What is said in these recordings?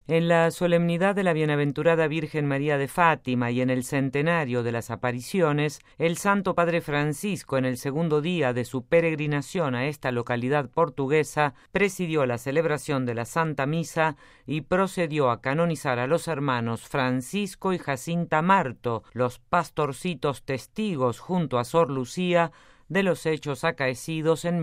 En la solemnidad de la Bienaventurada Virgen María de Fátima y en el centenario de las apariciones, el Santo Padre Francisco, en el segundo día de su peregrinación a esta localidad portuguesa, presidió la celebración de la Santa Misa y procedió a canonizar a los hermanos Francisco y Jacinta Marto, los pastorcitos testigos junto a Sor Lucía de los hechos acaecidos en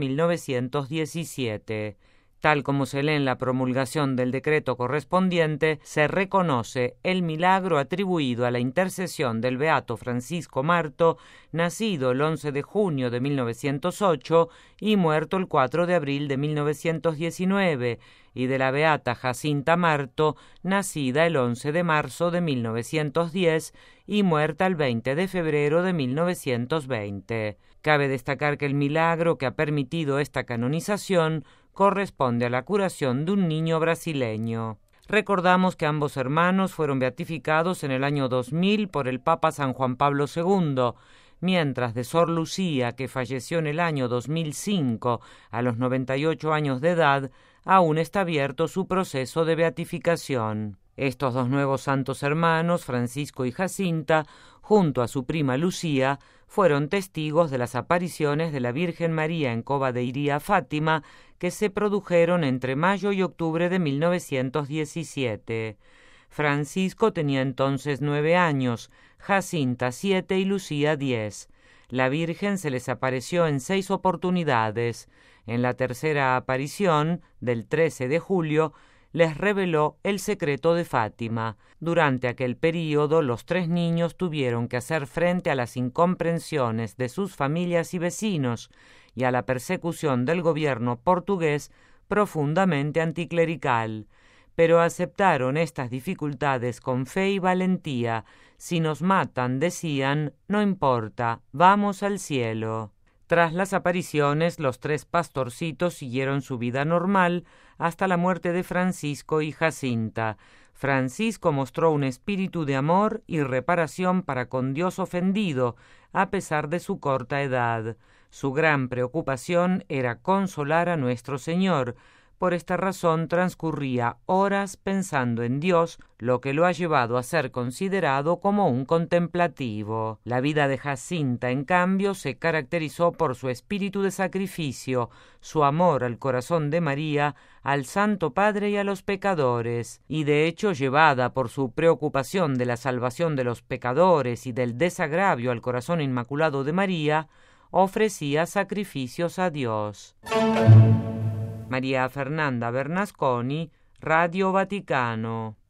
1917. Tal como se lee en la promulgación del decreto correspondiente, se reconoce el milagro atribuido a la intercesión del beato Francisco Marto, nacido el 11 de junio de 1908 y muerto el 4 de abril de 1919, y de la beata Jacinta Marto, nacida el 11 de marzo de 1910 y muerta el 20 de febrero de 1920. Cabe destacar que el milagro que ha permitido esta canonización corresponde a la curación de un niño brasileño. Recordamos que ambos hermanos fueron beatificados en el año 2000 por el Papa San Juan Pablo II, mientras de Sor Lucía, que falleció en el año 2005 a los 98 años de edad, aún está abierto su proceso de beatificación. Estos dos nuevos santos hermanos, Francisco y Jacinta, junto a su prima Lucía, fueron testigos de las apariciones de la Virgen María en Cova de Iría, Fátima, que se produjeron entre mayo y octubre de 1917. Francisco tenía entonces 9 años, Jacinta 7 y Lucía 10. La Virgen se les apareció en 6 oportunidades. En la tercera aparición, del 13 de julio, les reveló el secreto de Fátima. Durante aquel período, los 3 niños tuvieron que hacer frente a las incomprensiones de sus familias y vecinos y a la persecución del gobierno portugués profundamente anticlerical. Pero aceptaron estas dificultades con fe y valentía. Si nos matan, decían, no importa, vamos al cielo. Tras las apariciones, los 3 pastorcitos siguieron su vida normal hasta la muerte de Francisco y Jacinta. Francisco mostró un espíritu de amor y reparación para con Dios ofendido, a pesar de su corta edad. Su gran preocupación era consolar a nuestro Señor. Por esta razón transcurría horas pensando en Dios, lo que lo ha llevado a ser considerado como un contemplativo. La vida de Jacinta, en cambio, se caracterizó por su espíritu de sacrificio, su amor al corazón de María, al Santo Padre y a los pecadores, y de hecho, llevada por su preocupación de la salvación de los pecadores y del desagravio al corazón inmaculado de María, ofrecía sacrificios a Dios. María Fernanda Bernasconi, Radio Vaticano.